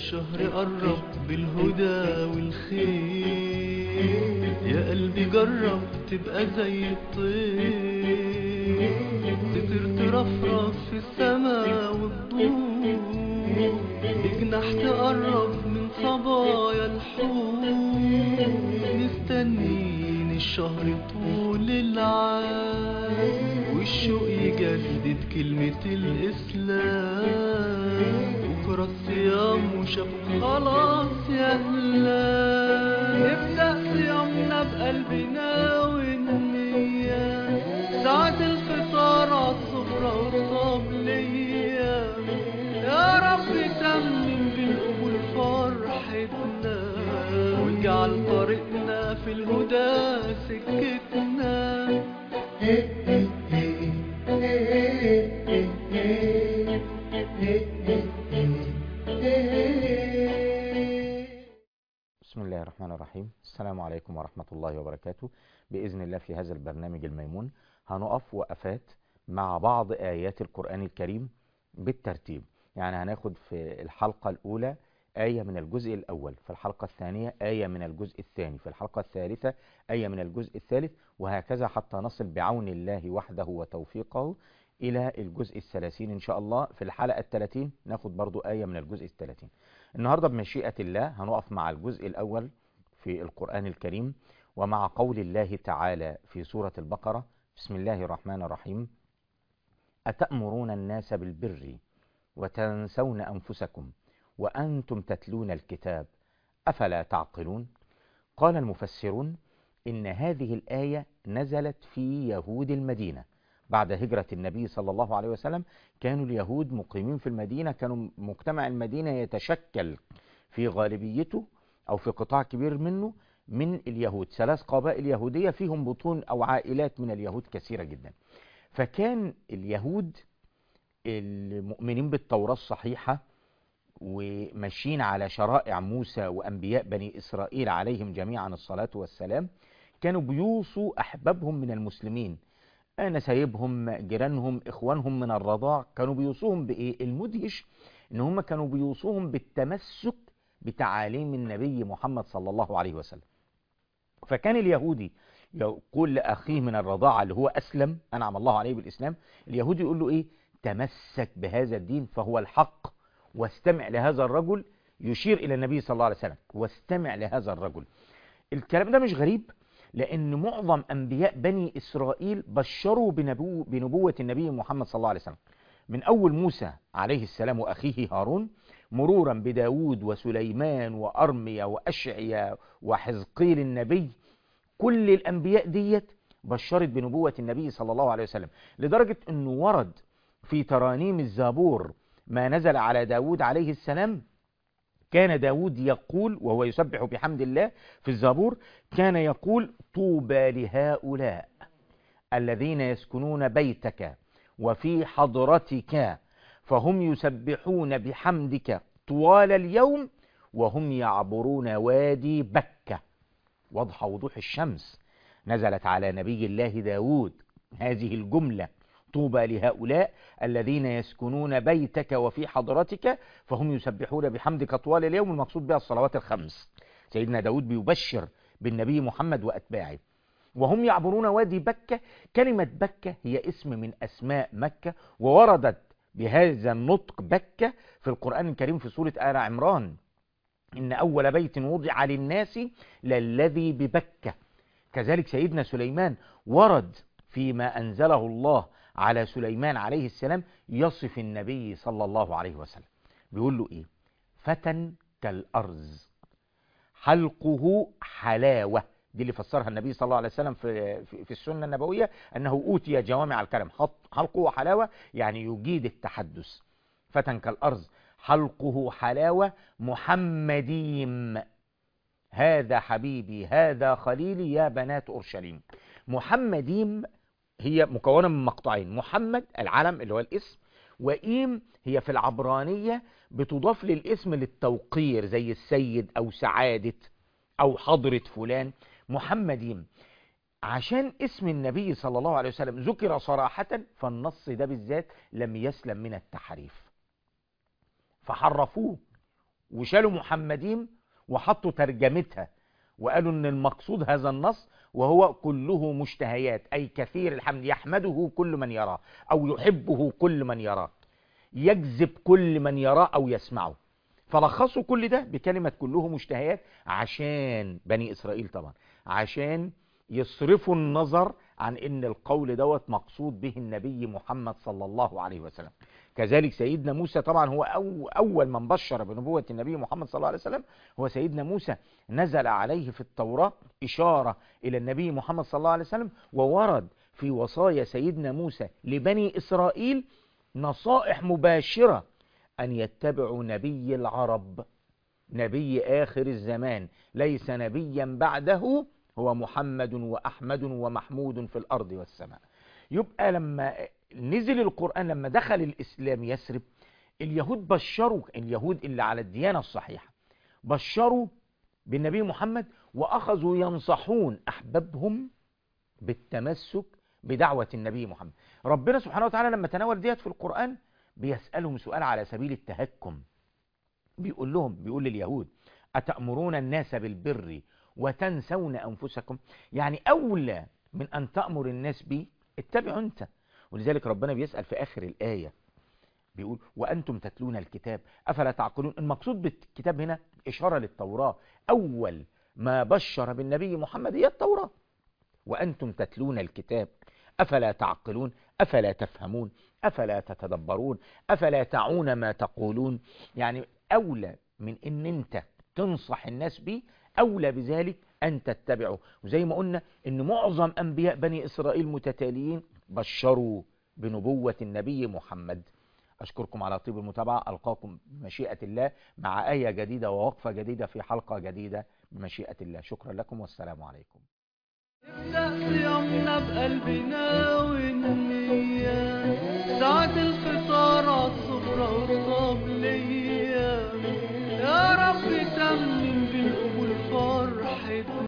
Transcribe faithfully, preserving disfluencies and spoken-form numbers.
الشهر قرب بالهدى والخير، يا قلبي جرب تبقى زي الطير، تطير ترفرف في السما والضوء، بجناح تقرب من صبايا الحور، مستنين الشهر طول العام، والشوق يجدد كلمة الإسلام، بكرة الصيام وشافوا خلاص يا هلا، نبدأ صيامنا بقلبنا والنية، ساعة الفطار عالسفرة والطبلية، يا رب تمم بالقبول فرحتنا، واجعل طريقنا في الهدى سكتنا. بسم الله الرحمن الرحيم. السلام عليكم ورحمة الله وبركاته. بإذن الله في هذا البرنامج الميمون هنقف وقفات مع بعض آيات القرآن الكريم بالترتيب. يعني هناخد في الحلقة الأولى آية من الجزء الأول، في الحلقة الثانية آية من الجزء الثاني، في الحلقة الثالثة آية من الجزء الثالث، وهكذا حتى نصل بعون الله وحده وتوفيقه إلى الجزء الثلاثين إن شاء الله. في الحلقة الثلاثين ناخد برضو آية من الجزء الثلاثين. النهاردة بمشيئة الله هنقف مع الجزء الأول في القرآن الكريم، ومع قول الله تعالى في سورة البقرة: بسم الله الرحمن الرحيم: أتأمرون الناس بالبر وتنسون أنفسكم وأنتم تتلون الكتاب أفلا تعقلون؟ قال المفسرون إن هذه الآية نزلت في يهود المدينة بعد هجرة النبي صلى الله عليه وسلم. كانوا اليهود مقيمين في المدينة، كانوا مجتمع المدينة يتشكل في غالبيته أو في قطاع كبير منه من اليهود، ثلاث قبائل يهودية فيهم بطون أو عائلات من اليهود كثيرة جدا. فكان اليهود المؤمنين بالتوراة الصحيحة وماشيين على شرائع موسى وأنبياء بني إسرائيل عليهم جميعا الصلاة والسلام، كانوا بيوصوا أحبابهم من المسلمين، نسايبهم، جيرانهم، إخوانهم من الرضاع، كانوا بيوصوهم بإيه؟ المدهش إن هم كانوا بيوصوهم بالتمسك بتعاليم النبي محمد صلى الله عليه وسلم. فكان اليهودي يقول لأخيه من الرضاعة اللي هو أسلم أنعم الله عليه بالإسلام، اليهودي يقول له إيه؟ تمسك بهذا الدين فهو الحق، واستمع لهذا الرجل، يشير إلى النبي صلى الله عليه وسلم، واستمع لهذا الرجل. الكلام ده مش غريب، لأن معظم أنبياء بني إسرائيل بشروا بنبو بنبوة النبي محمد صلى الله عليه وسلم، من أول موسى عليه السلام وأخيه هارون، مرورا بداود وسليمان وأرميا وأشعيا وحزقيل النبي. كل الأنبياء ديت بشرت بنبوة النبي صلى الله عليه وسلم، لدرجة أنه ورد في ترانيم الزبور ما نزل على داود عليه السلام. كان داود يقول وهو يسبح بحمد الله في الزبور، كان يقول: طوبى لهؤلاء الذين يسكنون بيتك وفي حضرتك فهم يسبحون بحمدك طوال اليوم وهم يعبرون وادي بكة. واضحة وضوح الشمس، نزلت على نبي الله داود هذه الجملة: طوبى لهؤلاء الذين يسكنون بيتك وفي حضرتك فهم يسبحون بحمدك طوال اليوم. المقصود بها الصلوات الخمس. سيدنا داود بيبشر بالنبي محمد وأتباعه. وهم يعبرون وادي بكة، كلمة بكة هي اسم من أسماء مكة، ووردت بهذا النطق بكة في القرآن الكريم في سورة آل عمران: إن أول بيت وضع للناس للذي ببكة. كذلك سيدنا سليمان ورد فيما أنزله الله على سليمان عليه السلام يصف النبي صلى الله عليه وسلم، بيقول له إيه؟ فتى كالأرز حلقه حلاوة. دي اللي فسرها النبي صلى الله عليه وسلم في, في السنة النبوية، أنه أوتي جوامع الكلم. حلقه حلاوة يعني يجيد التحدث. فتى كالأرز حلقه حلاوة محمديم، هذا حبيبي هذا خليلي يا بنات أورشليم. محمديم هي مكونة من مقطعين: محمد العلم اللي هو الاسم، وإيم هي في العبرانية بتضاف للاسم للتوقير، زي السيد أو سعادة أو حضرة فلان. محمديم عشان اسم النبي صلى الله عليه وسلم ذكر صراحة، فالنص ده بالذات لم يسلم من التحريف، فحرفوه وشالوا محمدين وحطوا ترجمتها وقالوا ان المقصود هذا النص وهو كله مشتهيات، اي كثير الحمد، يحمده كل من يراه او يحبه كل من يراه، يجذب كل من يراه او يسمعه. فلخصوا كل ده بكلمة كله مشتهيات عشان بني اسرائيل طبعا، عشان يصرفوا النظر عن ان القول دوت مقصود به النبي محمد صلى الله عليه وسلم. كذلك سيدنا موسى طبعا هو أو اول من بشر بنبوة النبي محمد صلى الله عليه وسلم هو سيدنا موسى. نزل عليه في التوراة اشارة الى النبي محمد صلى الله عليه وسلم، وورد في وصايا سيدنا موسى لبني اسرائيل نصائح مباشرة ان يتبعوا نبي العرب، نبي آخر الزمان، ليس نبيا بعده، هو محمد وأحمد ومحمود في الأرض والسماء. يبقى لما نزل القرآن، لما دخل الإسلام يثرب، اليهود بشروا، اليهود اللي على الديانة الصحيحة بشروا بالنبي محمد، وأخذوا ينصحون أحبابهم بالتمسك بدعوة النبي محمد. ربنا سبحانه وتعالى لما تناول ديت في القرآن بيسألهم سؤال على سبيل التهكم، بيقول لهم، بيقول لليهود: أتأمرون الناس بالبر وتنسون أنفسكم؟ يعني أولى من أن تأمر الناس بي اتبعوا أنت. ولذلك ربنا بيسأل في آخر الآية بيقول: وأنتم تتلون الكتاب أفلا تعقلون. المقصود بالكتاب هنا إشارة للتوراة، أول ما بشر بالنبي محمد هي التوراة. وأنتم تتلون الكتاب أفلا تعقلون، أفلا تفهمون، أفلا تتدبرون، أفلا تعون ما تقولون. يعني أولى من أن أنت تنصح الناس به، أولى بذلك أن تتبعه. وزي ما قلنا أن معظم أنبياء بني إسرائيل متتاليين بشروا بنبوة النبي محمد. أشكركم على طيب المتابعة، ألقاكم بمشيئة الله مع آية جديدة ووقفة جديدة في حلقة جديدة بمشيئة الله. شكرا لكم والسلام عليكم. نبدأ صيامنا بقلبنا ونني